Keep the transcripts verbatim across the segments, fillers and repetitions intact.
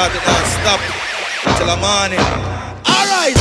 start, it don't stop till the morning. Alright!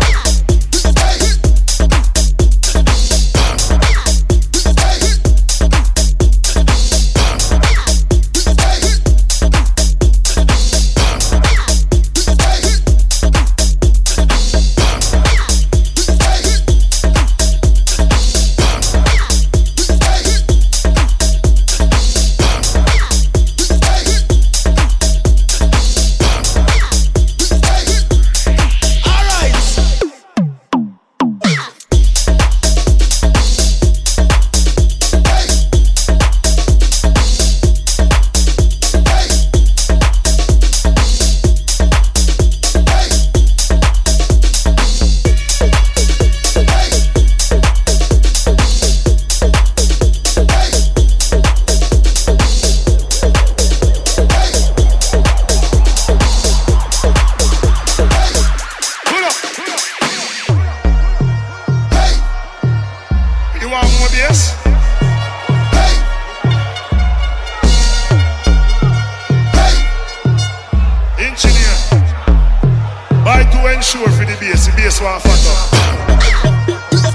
Sure for the bass, the bass one fat up.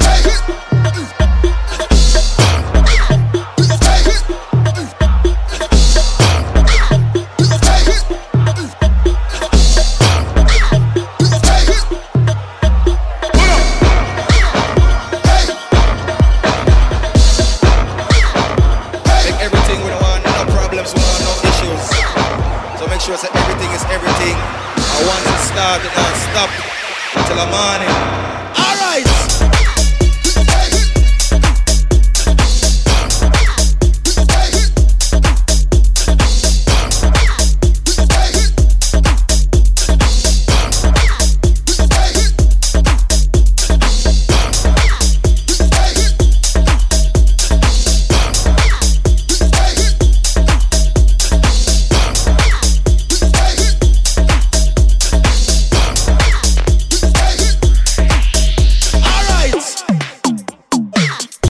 Make everything we don't want, no problems, we don't want no issues. So make sure that everything is everything. I want to start, it don't stop till the morning.